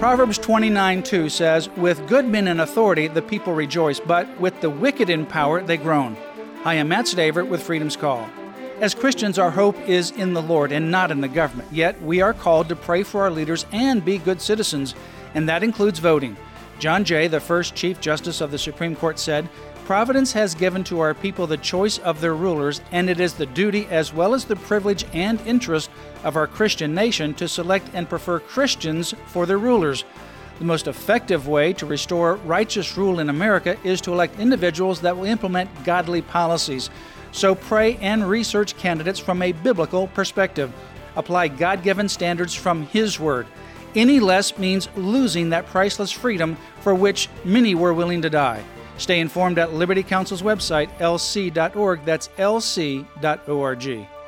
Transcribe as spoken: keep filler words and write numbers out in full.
Proverbs twenty-nine two says, "With good men in authority the people rejoice, but with the wicked in power they groan." I am Matt Stavert with Freedom's Call. As Christians, our hope is in the Lord and not in the government. Yet we are called to pray for our leaders and be good citizens, and that includes voting. John Jay, the first Chief Justice of the Supreme Court, said, "Providence has given to our people the choice of their rulers, and it is the duty as well as the privilege and interest of our Christian nation to select and prefer Christians for their rulers." The most effective way to restore righteous rule in America is to elect individuals that will implement godly policies. So pray and research candidates from a biblical perspective. Apply God-given standards from His Word. Any less means losing that priceless freedom for which many were willing to die. Stay informed at Liberty Counsel's website, L C dot org. That's L C dot org.